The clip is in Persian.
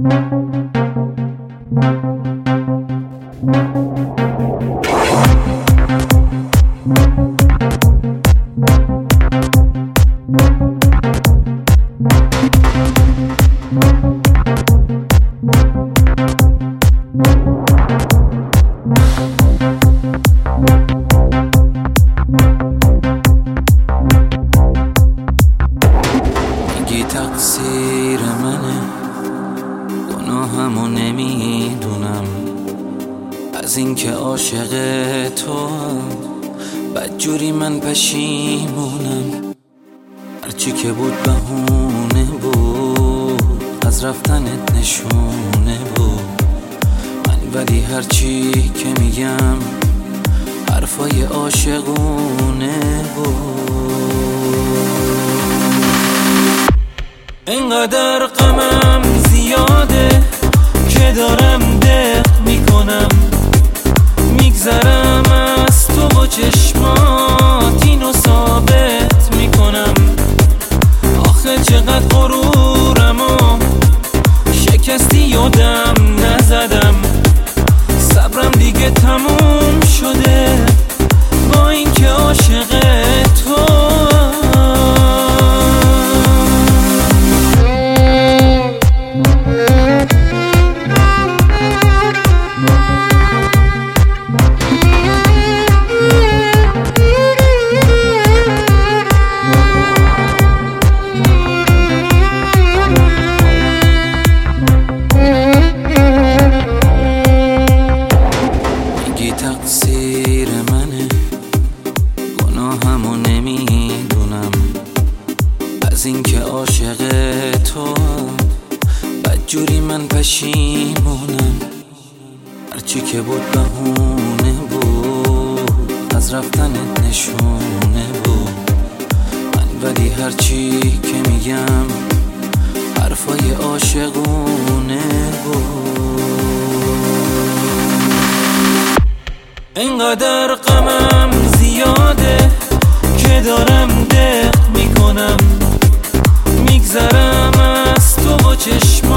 میگی تقصیر منه، گناهمو نمیدونم، از اینکه عاشق تو بدجوری من پشیمونم. هرچی که بود بهونه بود، از رفتنت نشونه بود. من ولی هرچی که میگم حرفای عاشقونه بود. اینقدر غمم زیاده که دارم دق میکنم، میگذرم از تو و چشمات اینو ثابت میکنم. آخه چقدر غرورم و شکستی یادم نزدم، صبرم دیگه تموم شده با اینکه عاشق تو. تقصیر منه، گناهمو نمیدونم، از اینکه عاشق تو بدجوری من پشیمونم. هرچی که بود بهونه بود، از رفتنت نشونه بود. من ولی هرچی که میگم حرفای عاشقونه بود. اینقدر غمم زیاده که دارم دق میکنم، میگذرم از تو و چشم